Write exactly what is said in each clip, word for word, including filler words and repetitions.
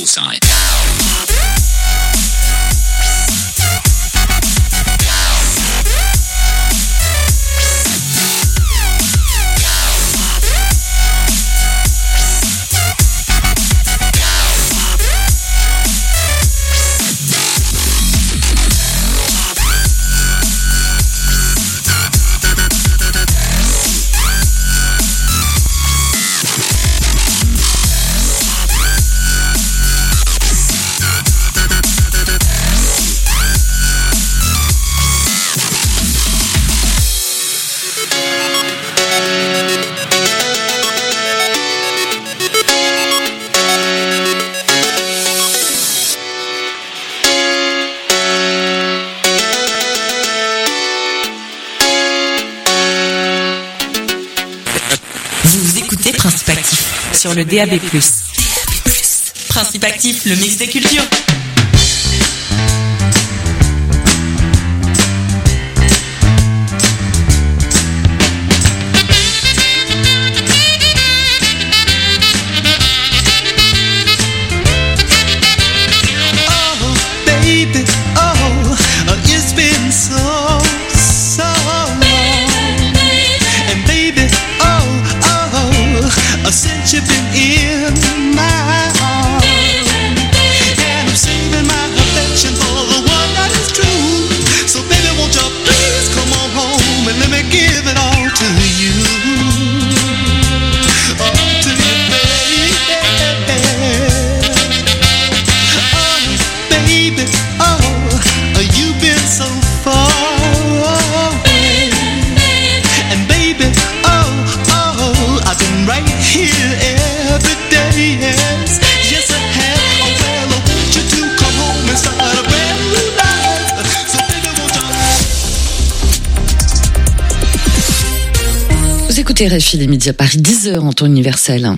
side. Vous écoutez Principe Actif sur le D A B plus. Principe Actif, le mix des cultures. Since you've been in my arms, and I'm saving my affection for the one that is true. So baby, won't you please come on home and let me give it all to you, all to you, baby. Oh, baby, oh, you've been so far away, and baby, oh, oh, I've been right here every day, yes, yes I have. Oh well, I want you to come home and start a brand new life. So baby, won't you... Vous écoutez R F I, les médias Paris, dix heures en temps universel.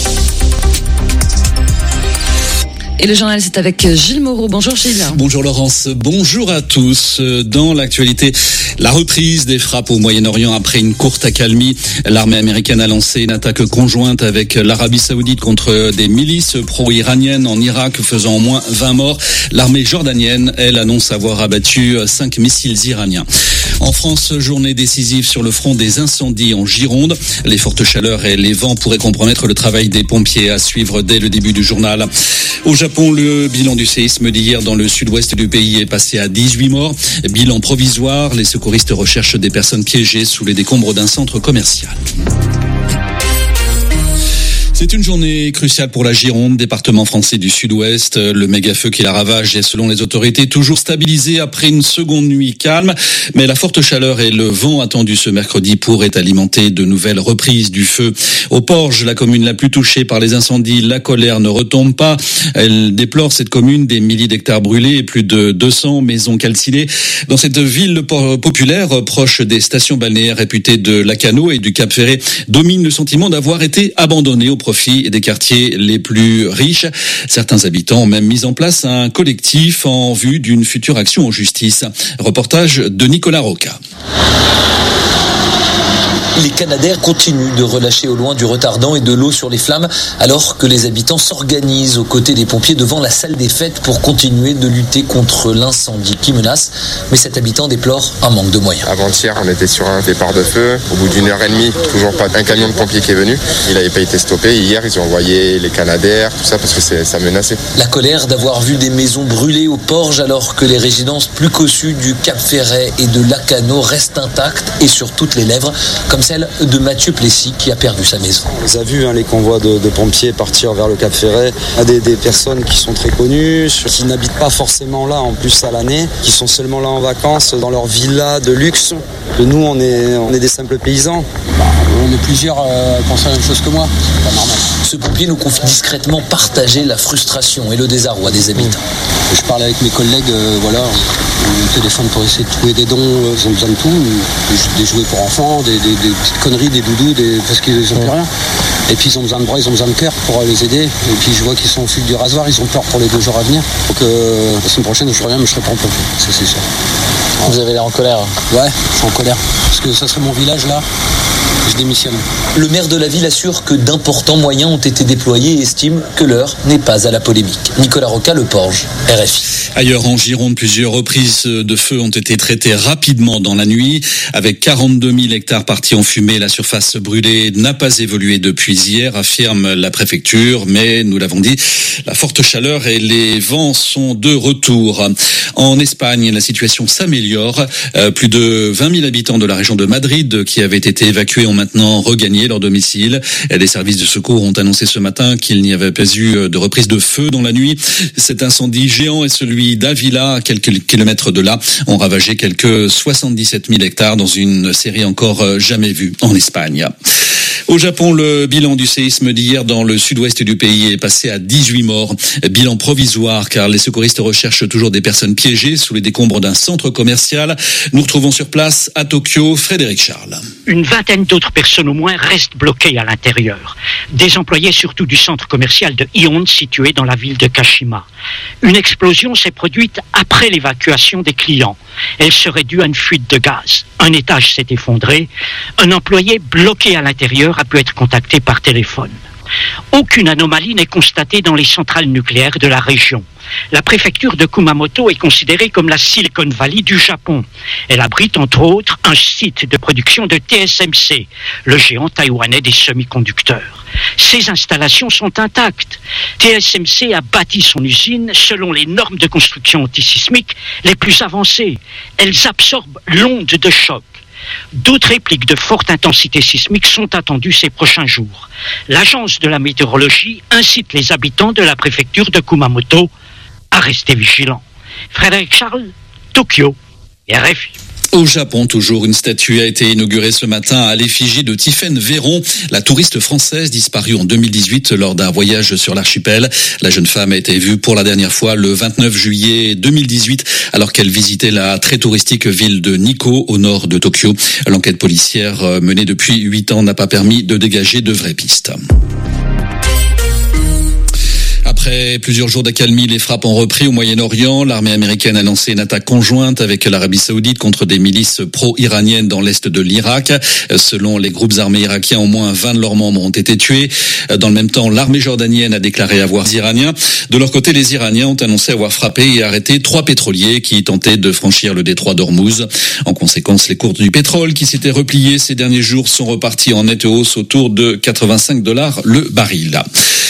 Et le journal, c'est avec Gilles Moreau. Bonjour Gilles. Bonjour Laurence, bonjour à tous. Dans l'actualité, la reprise des frappes au Moyen-Orient après une courte accalmie. L'armée américaine a lancé une attaque conjointe avec l'Arabie Saoudite contre des milices pro-iraniennes en Irak, faisant au moins vingt morts. L'armée jordanienne, elle, annonce avoir abattu cinq missiles iraniens. En France, journée décisive sur le front des incendies en Gironde. Les fortes chaleurs et les vents pourraient compromettre le travail des pompiers, à suivre dès le début du journal. Au Japon, le bilan du séisme d'hier dans le sud-ouest du pays est passé à dix-huit morts. Bilan provisoire, les secouristes recherchent des personnes piégées sous les décombres d'un centre commercial. C'est une journée cruciale pour la Gironde, département français du Sud-Ouest. Le méga-feu qui la ravage est, selon les autorités, toujours stabilisé après une seconde nuit calme. Mais la forte chaleur et le vent attendu ce mercredi pourraient alimenter de nouvelles reprises du feu. Au Porge, la commune la plus touchée par les incendies, la colère ne retombe pas. Elle déplore, cette commune, des milliers d'hectares brûlés et plus de deux cents maisons calcinées. Dans cette ville populaire, proche des stations balnéaires réputées de Lacanau et du Cap-Ferré, domine le sentiment d'avoir été abandonné au profit des quartiers les plus riches. Certains habitants ont même mis en place un collectif en vue d'une future action en justice. Reportage de Nicolas Roca. Les Canadair continuent de relâcher au loin du retardant et de l'eau sur les flammes, alors que les habitants s'organisent aux côtés des pompiers devant la salle des fêtes pour continuer de lutter contre l'incendie qui menace. Mais cet habitant déplore un manque de moyens. Avant-hier, on était sur un départ de feu. Au bout d'une heure et demie, toujours pas un camion de pompiers qui est venu. Il n'avait pas été stoppé. Hier, ils ont envoyé les Canadair, tout ça, parce que c'est, ça menaçait. La colère d'avoir vu des maisons brûler au Porge, alors que les résidences plus cossues du Cap-Ferret et de Lacanau restent intactes et sur toutes les lèvres, comme celle de Mathieu Plessis qui a perdu sa maison. On les a vus, hein, les convois de, de pompiers partir vers le Cap-Ferret. Il y a des, des personnes qui sont très connues, qui n'habitent pas forcément là en plus à l'année, qui sont seulement là en vacances dans leur villa de luxe. Et nous, on est, on est des simples paysans. Bah, on est plusieurs euh, à penser la même chose que moi. C'est pas normal. Ce pompier nous confie discrètement partager la frustration et le désarroi des habitants. Je parle avec mes collègues, euh, voilà, on téléphone pour essayer de trouver des dons, euh, ils ont besoin de tout, des, des jouets pour enfants, des, des, des petites conneries, des doudous, des, parce qu'ils n'ont plus rien. Et puis ils ont besoin de bras, ils ont besoin de cœur pour les aider. Et puis je vois qu'ils sont au fil du rasoir, ils ont peur pour les deux jours à venir. Donc euh, la semaine prochaine, je reviens, mais je serai pas en pompier, ça c'est sûr. Vous avez l'air en colère? Ouais, je suis en colère. Parce que ça serait mon village là. je démissionne. Le maire de la ville assure que d'importants moyens ont été déployés et estime que l'heure n'est pas à la polémique. Nicolas Roca, Le Porge, R F I. Ailleurs en Gironde, plusieurs reprises de feu ont été traitées rapidement dans la nuit. Avec quarante-deux mille hectares partis en fumée, la surface brûlée n'a pas évolué depuis hier, affirme la préfecture. Mais nous l'avons dit, la forte chaleur et les vents sont de retour. En Espagne, la situation s'améliore. Euh, plus de vingt mille habitants de la région de Madrid qui avaient été évacués ont maintenant regagné leur domicile. Les services de secours ont annoncé ce matin qu'il n'y avait pas eu de reprise de feu dans la nuit. Cet incendie géant est celui d'Avila, à quelques kilomètres de là, ont ravagé quelques soixante-dix-sept mille hectares dans une série encore jamais vue en Espagne. Au Japon, le bilan du séisme d'hier dans le sud-ouest du pays est passé à dix-huit morts. Bilan provisoire car les secouristes recherchent toujours des personnes piégées sous les décombres d'un centre commercial. Nous retrouvons sur place à Tokyo Frédéric Charles. Une vingtaine d'autres personnes au moins restent bloquées à l'intérieur. Des employés surtout du centre commercial de Ion situé dans la ville de Kashima. Une explosion s'est produite après l'évacuation des clients. Elle serait due à une fuite de gaz. Un étage s'est effondré. Un employé bloqué à l'intérieur a pu être contacté par téléphone. Aucune anomalie n'est constatée dans les centrales nucléaires de la région. La préfecture de Kumamoto est considérée comme la Silicon Valley du Japon. Elle abrite entre autres un site de production de T S M C, le géant taïwanais des semi-conducteurs. Ces installations sont intactes. T S M C a bâti son usine selon les normes de construction antisismique les plus avancées. Elles absorbent l'onde de choc. D'autres répliques de forte intensité sismique sont attendues ces prochains jours. L'agence de la météorologie incite les habitants de la préfecture de Kumamoto à rester vigilants. Frédéric Charles, Tokyo, R F I. Au Japon, toujours, une statue a été inaugurée ce matin à l'effigie de Tiffaine Véron, la touriste française disparue en deux mille dix-huit lors d'un voyage sur l'archipel. La jeune femme a été vue pour la dernière fois le vingt-neuf juillet deux mille dix-huit alors qu'elle visitait la très touristique ville de Nikko au nord de Tokyo. L'enquête policière menée depuis huit ans n'a pas permis de dégager de vraies pistes. Après plusieurs jours d'accalmie, les frappes ont repris au Moyen-Orient. L'armée américaine a lancé une attaque conjointe avec l'Arabie Saoudite contre des milices pro-iraniennes dans l'est de l'Irak. Selon les groupes armés irakiens, au moins vingt de leurs membres ont été tués. Dans le même temps, l'armée jordanienne a déclaré avoir les Iraniens. De leur côté, les Iraniens ont annoncé avoir frappé et arrêté trois pétroliers qui tentaient de franchir le détroit d'Ormuz. En conséquence, les cours du pétrole qui s'étaient repliés ces derniers jours sont repartis en nette hausse autour de quatre-vingt-cinq dollars le baril.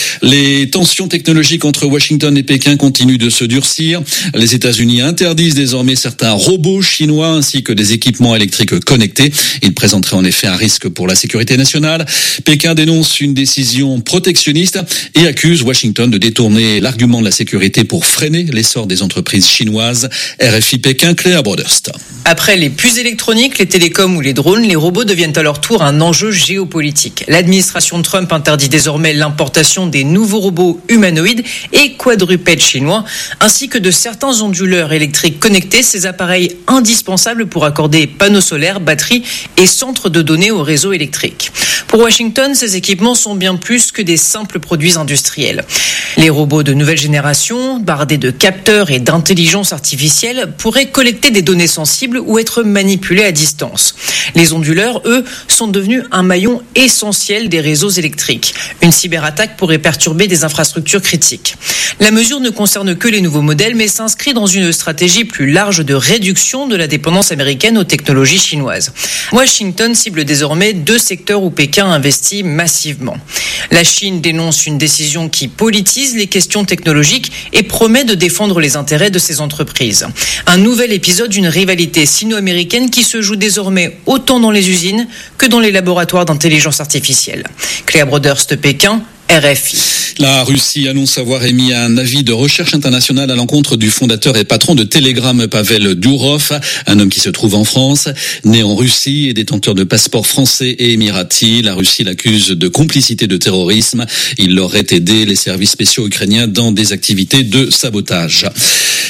Les tensions technologiques entre Washington et Pékin continuent de se durcir. Les États-Unis interdisent désormais certains robots chinois ainsi que des équipements électriques connectés. Ils présenteraient en effet un risque pour la sécurité nationale. Pékin dénonce une décision protectionniste et accuse Washington de détourner l'argument de la sécurité pour freiner l'essor des entreprises chinoises. R F I Pékin, Cléa Broderst. Après les puces électroniques, les télécoms ou les drones, les robots deviennent à leur tour un enjeu géopolitique. L'administration Trump interdit désormais l'importation des nouveaux robots humanoïdes et quadrupèdes chinois, ainsi que de certains onduleurs électriques connectés, ces appareils indispensables pour accorder panneaux solaires, batteries et centres de données au réseau électrique. Pour Washington, ces équipements sont bien plus que des simples produits industriels. Les robots de nouvelle génération, bardés de capteurs et d'intelligence artificielle, pourraient collecter des données sensibles ou être manipulés à distance. Les onduleurs, eux, sont devenus un maillon essentiel des réseaux électriques. Une cyberattaque pourrait perturber des infrastructures critiques. La mesure ne concerne que les nouveaux modèles, mais s'inscrit dans une stratégie plus large de réduction de la dépendance américaine aux technologies chinoises. Washington cible désormais deux secteurs où Pékin investit massivement. La Chine dénonce une décision qui politise les questions technologiques et promet de défendre les intérêts de ses entreprises. Un nouvel épisode d'une rivalité sino-américaine qui se joue désormais autant dans les usines que dans les laboratoires d'intelligence artificielle. Cléa Broderst, Pékin, R F I. La Russie annonce avoir émis un avis de recherche internationale à l'encontre du fondateur et patron de Telegram, Pavel Durov, un homme qui se trouve en France. Né en Russie et détenteur de passeports français et émiratis, la Russie l'accuse de complicité de terrorisme. Il aurait aidé les services spéciaux ukrainiens dans des activités de sabotage.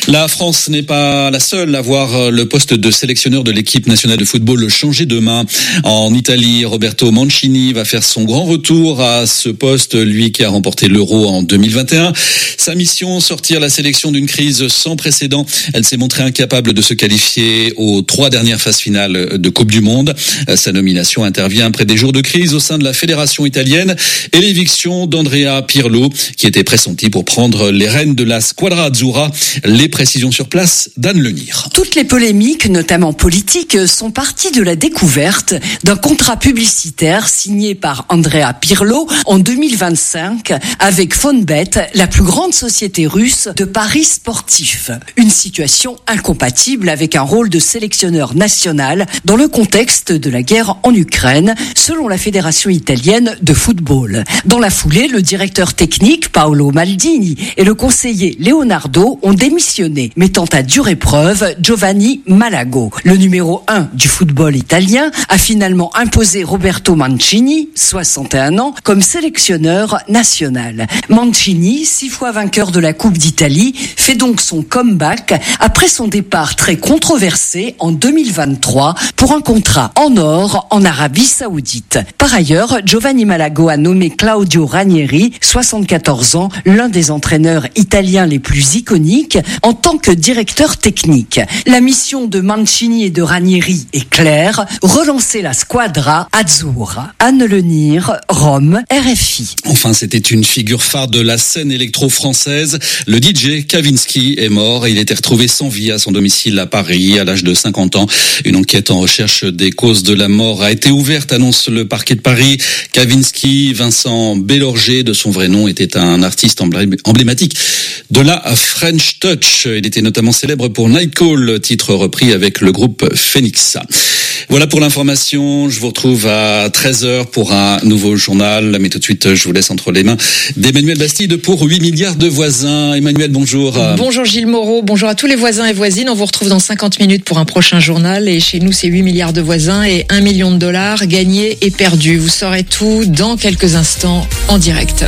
La France n'est pas la seule à voir le poste de sélectionneur de l'équipe nationale de football changer de main. En Italie, Roberto Mancini va faire son grand retour à ce poste, lui qui a remporté l'Euro en deux mille vingt et un. Sa mission, sortir la sélection d'une crise sans précédent. Elle s'est montrée incapable de se qualifier aux trois dernières phases finales de Coupe du Monde. Sa nomination intervient après des jours de crise au sein de la fédération italienne et l'éviction d'Andrea Pirlo, qui était pressenti pour prendre les rênes de la Squadra Azzurra. Les précisions sur place d'Anne Lenir. Toutes les polémiques, notamment politiques, sont parties de la découverte d'un contrat publicitaire signé par Andrea Pirlo en deux mille vingt-cinq avec Fonbet, la plus grande société russe de paris sportifs. Une situation incompatible avec un rôle de sélectionneur national dans le contexte de la guerre en Ukraine, selon la Fédération italienne de football. Dans la foulée, le directeur technique Paolo Maldini et le conseiller Leonardo ont démissionné, mettant à dure épreuve Giovanni Malago. Le numéro un du football italien a finalement imposé Roberto Mancini, soixante et un ans, comme sélectionneur national. Mancini, six fois vainqueur de la Coupe d'Italie, fait donc son comeback après son départ très controversé en deux mille vingt-trois pour un contrat en or en Arabie Saoudite. Par ailleurs, Giovanni Malago a nommé Claudio Ranieri, soixante-quatorze ans, l'un des entraîneurs italiens les plus iconiques, en tant que directeur technique. La mission de Mancini et de Ranieri est claire, relancer la Squadra Azzurra. Anne Lenir, Rome, R F I. Enfin, c'était une figure phare de la scène électro-française. Le D J Kavinsky est mort et il a été retrouvé sans vie à son domicile à Paris à l'âge de cinquante ans. Une enquête en recherche des causes de la mort a été ouverte, annonce le parquet de Paris. Kavinsky, Vincent Bélorger, de son vrai nom, était un artiste emblématique de la French Touch. Il était notamment célèbre pour Night Call, titre repris avec le groupe Phoenix. Voilà pour l'information. Je vous retrouve à treize heures pour un nouveau journal. Mais tout de suite, je vous laisse entre les mains d'Emmanuel Bastide pour huit milliards de voisins. Emmanuel, bonjour. Bonjour Gilles Moreau. Bonjour à tous les voisins et voisines. On vous retrouve dans cinquante minutes pour un prochain journal. Et chez nous, c'est huit milliards de voisins et un million de dollars gagnés et perdus. Vous saurez tout dans quelques instants en direct.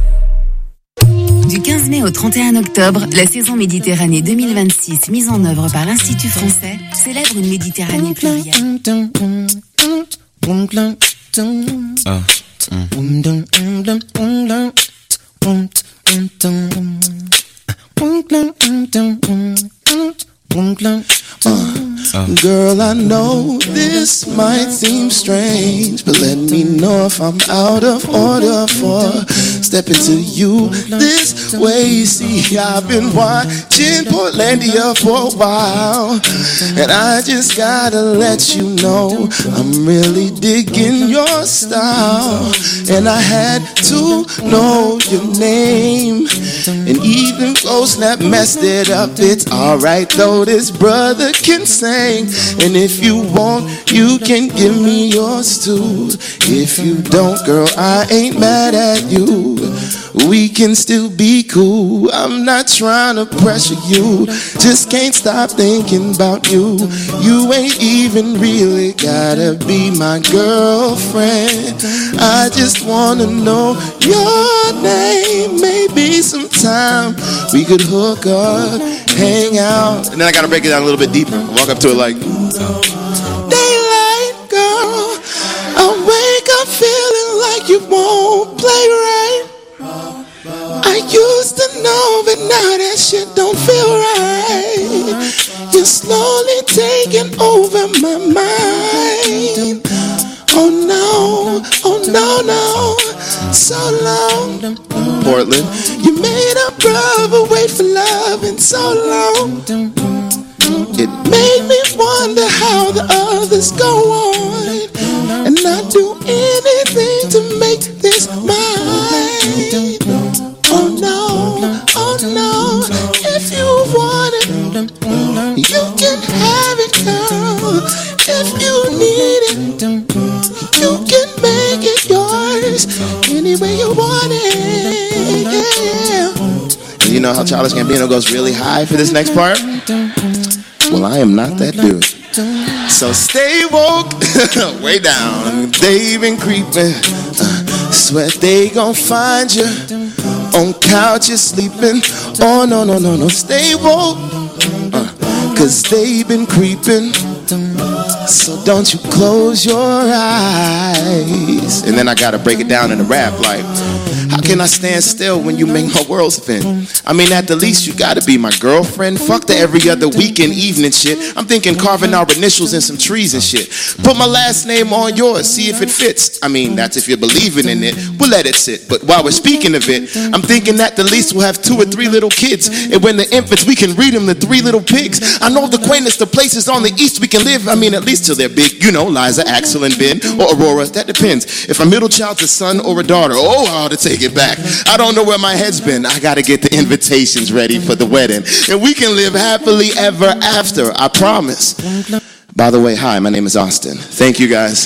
Du quinze mai au trente et un octobre, la saison Méditerranée deux mille vingt-six, mise en œuvre par l'Institut français, célèbre une Méditerranée plurielle. Ah. Uh, girl, I know this might seem strange, but let me know if I'm out of order for stepping to you this way. See, I've been watching Portlandia for a while, and I just gotta let you know I'm really digging your style. And I had to know your name, and even Ghostnap messed it up. It's alright though, this brother can sing. And if you want, you can give me yours too. If you don't, girl, I ain't mad at you. We can still be cool. I'm not trying to pressure you, just can't stop thinking about you. You ain't even really gotta be my girlfriend. I just wanna know your name. Maybe sometime we could hook up, hang out. And then I gotta break it down a little bit deeper. Walk up to it like daylight, girl. I wake up feeling like you won't play right. I used to know, but now that shit don't feel right. You're slowly taking over my mind. Oh no, oh no, no, so long. Portland, you made a brother wait for love and so long. It made me wonder how the others go on, and not do anything to make this mine. Oh no, oh no, if you want it, you can have it, girl. If you need it, you can make it yours any way you want it. Yeah. You know how Childish Gambino goes really high for this next part? Well, I am not that dude. So stay woke, way down. They've been creeping. Uh, sweat they gon' find you on couches sleeping. Oh no no no no, stay woke. 'cause they've been creeping. So don't you close your eyes. And then I gotta break it down in a rap like, how can I stand still when you make my world spin? I mean, at the least you gotta be my girlfriend. Fuck the every other weekend evening shit. I'm thinking carving our initials in some trees and shit. Put my last name on yours, see if it fits. I mean, that's if you're believing in it. We'll let it sit. But while we're speaking of it, I'm thinking at the least we'll have two or three little kids. And when the infants, we can read them the Three Little Pigs. I know the quaintest of places on the east we can live. I mean, at least till they're big. You know, Liza, Axel, and Ben, or Aurora. That depends. If a middle child's a son or a daughter, oh, how to take it back. I don't know where my head's been. I gotta get the invitations ready for the wedding. And we can live happily ever after, I promise. By the way, hi, my name is Austin. Thank you, guys.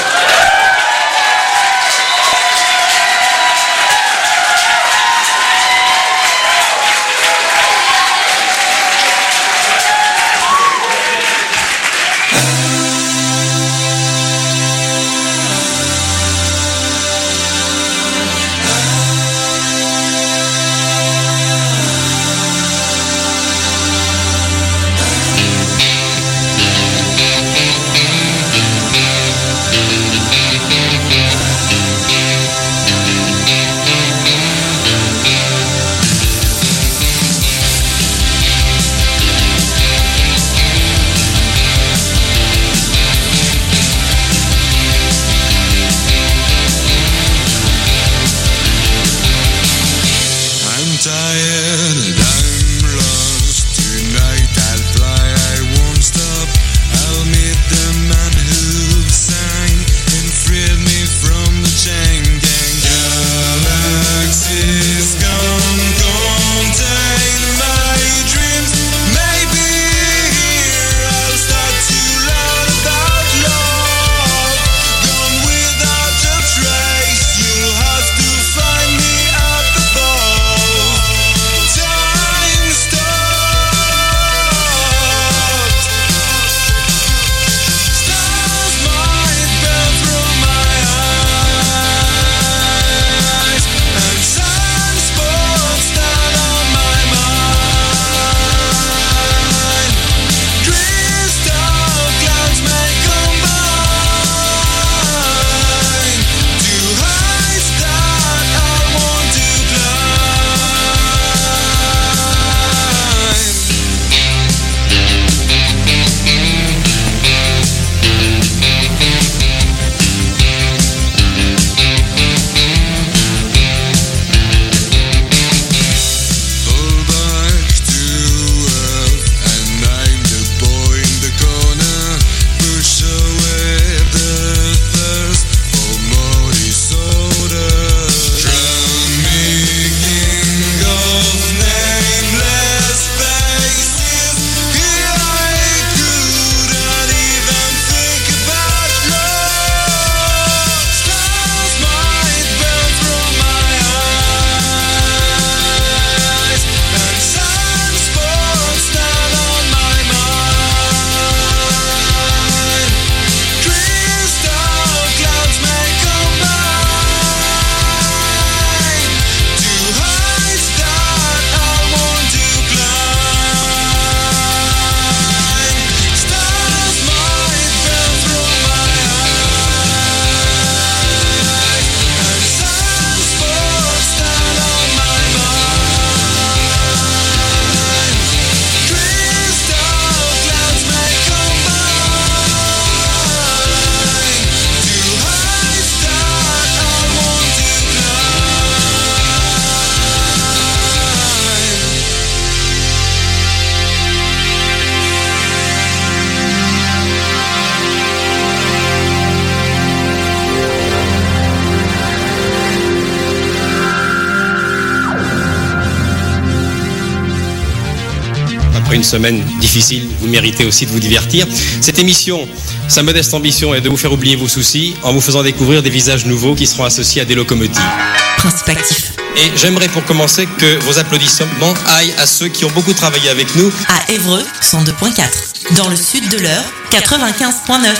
Une semaine difficile, vous méritez aussi de vous divertir. Cette émission, sa modeste ambition est de vous faire oublier vos soucis en vous faisant découvrir des visages nouveaux qui seront associés à des locomotives. Principe actif. Et j'aimerais pour commencer que vos applaudissements aillent à ceux qui ont beaucoup travaillé avec nous. À Évreux, cent deux point quatre. Dans le sud de l'Eure, quatre-vingt-quinze point neuf.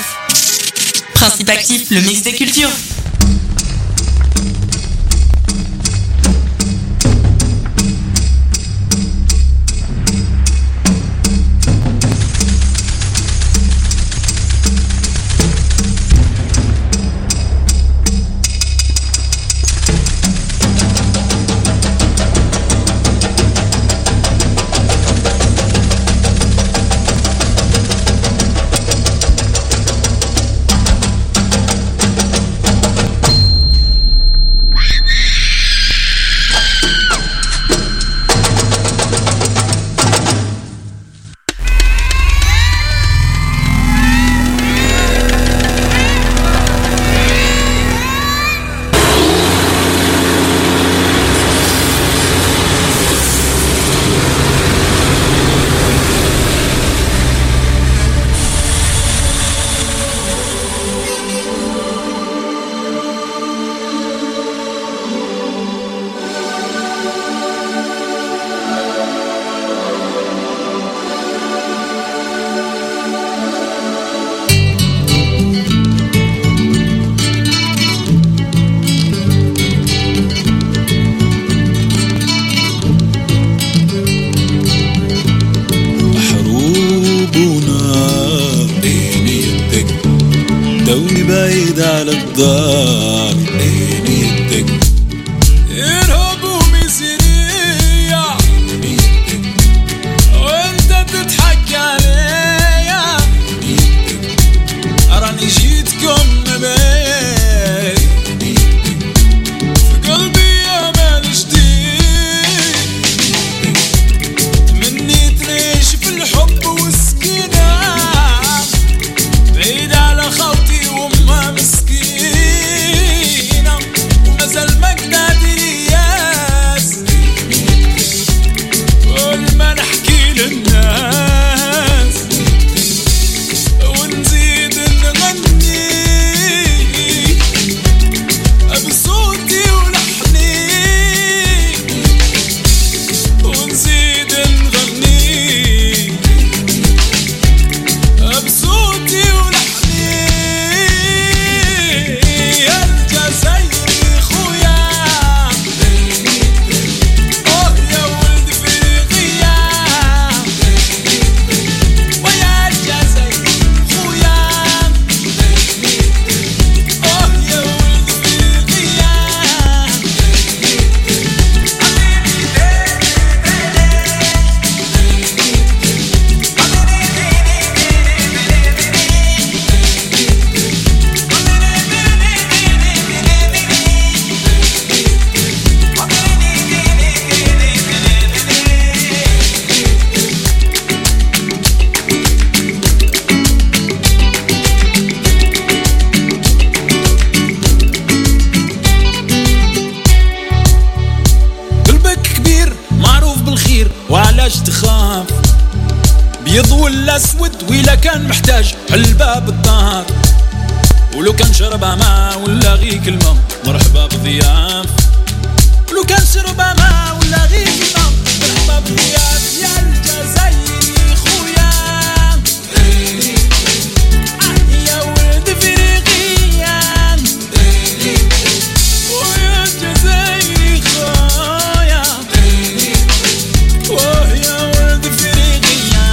Principe actif, le mix des cultures. الدار عينيتك يرهبوا من سرية وانت تضحك عليا راني جيتكم نبي في قلبي امل جديد تمنيت نعيش في الحب والسكينة بعيد على خوتي وامها مسكينة ومازال ما قدرت ياس كل ما نحكي للناس ونزيد نغني بصوتي ولحني ونزيد نغني بصوتي ولحني يا الجزائري خويا اوه يا ولد فريقيا ويا الجزائري خويا اوه يا ولد فريقيا قلبك كبير معروف بالخير وعلاش تخاف بيض ولا اسود ولا كان محتاج حلبة بالدار ولو كان شربها ماء ولا غي كلمة مرحبا بضياف ولو كان شربها ماء ولا غي كلمة مرحبا بضياف يا الجزائري خويا آه يا ولد فريقيا ويا الجزائري خويا واه يا ولد فريقيا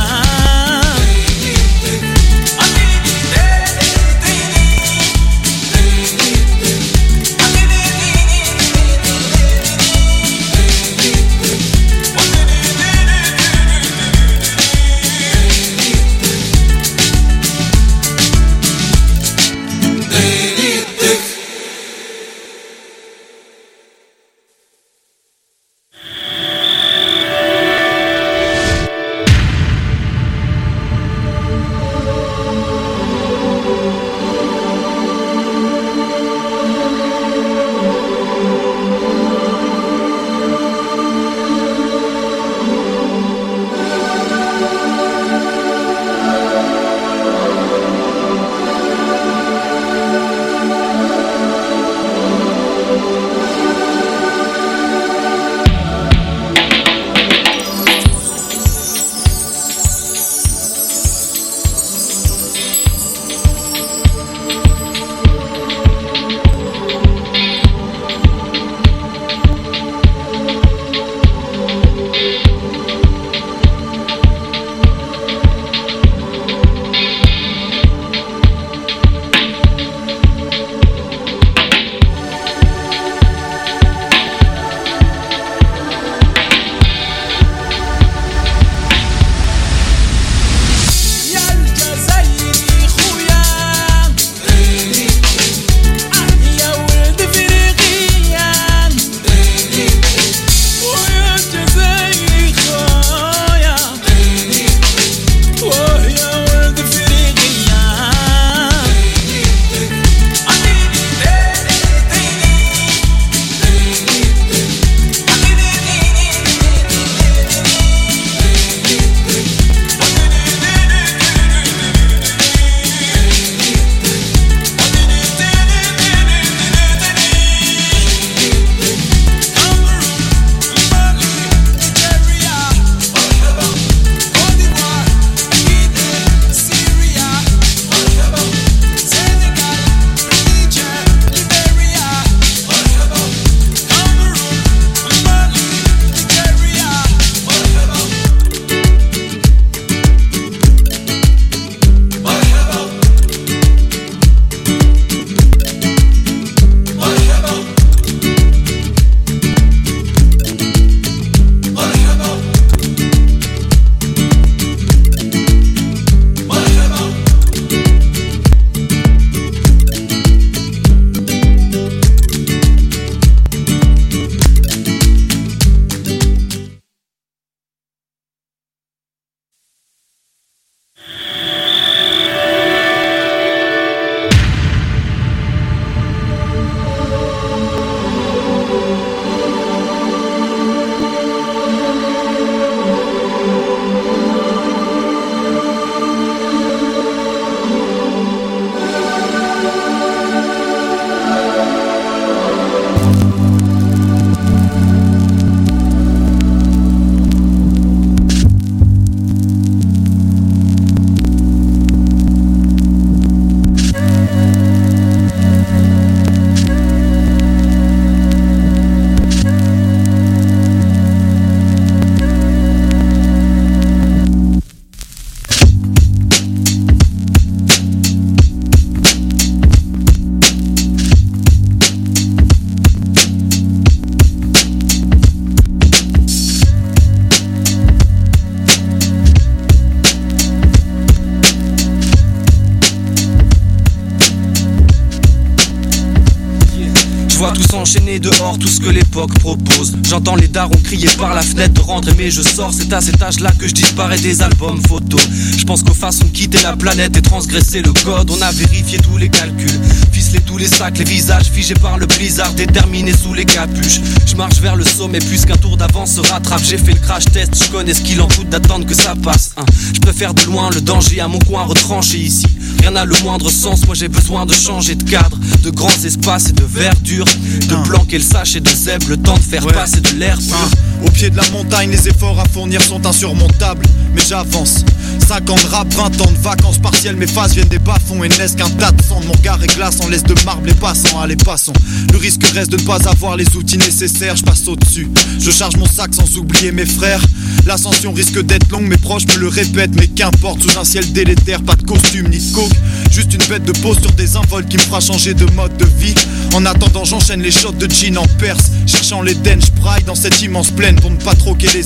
tous enchaînés dehors, tout ce que l'époque propose. J'entends les darons crier par la fenêtre de rentrer, mais je sors, c'est à cet âge là que je disparais des albums photos. Je pense qu'aux façons de quitter la planète et transgresser le code, on a vérifié tous les calculs, ficelé tous les sacs, les visages figés par le blizzard, déterminés sous les capuches. Je marche vers le sommet plus qu'un tour d'avance se rattrape. J'ai fait le crash test, je connais ce qu'il en coûte d'attendre que ça passe, hein. Je préfère de loin le danger à mon coin retranché ici. Rien n'a le moindre sens, moi j'ai besoin de changer de cadre, de grands espaces et de verdure, de planquer le sache et de zèbre, le temps de faire ouais. passer de l'air pur. Au pied de la montagne, les efforts à fournir sont insurmontables, mais j'avance. Cinq ans de rap, vingt ans de vacances partielles, mes phases viennent des bas-fonds et ne laissent qu'un tas de sang. Mon regard est glaçant, laisse de marbre les passants, allez passons. Le risque reste de ne pas avoir les outils nécessaires, je passe au-dessus. Je charge mon sac sans oublier mes frères. L'ascension risque d'être longue, mes proches me le répètent, mais qu'importe, sous un ciel délétère, pas de costume ni de coke. Juste une bête de peau sur des invols qui me fera changer de mode de vie. En attendant, j'enchaîne les shots de gin en Perse, cherchant les dents, je braille dans cette immense plaine pour ne pas troquer les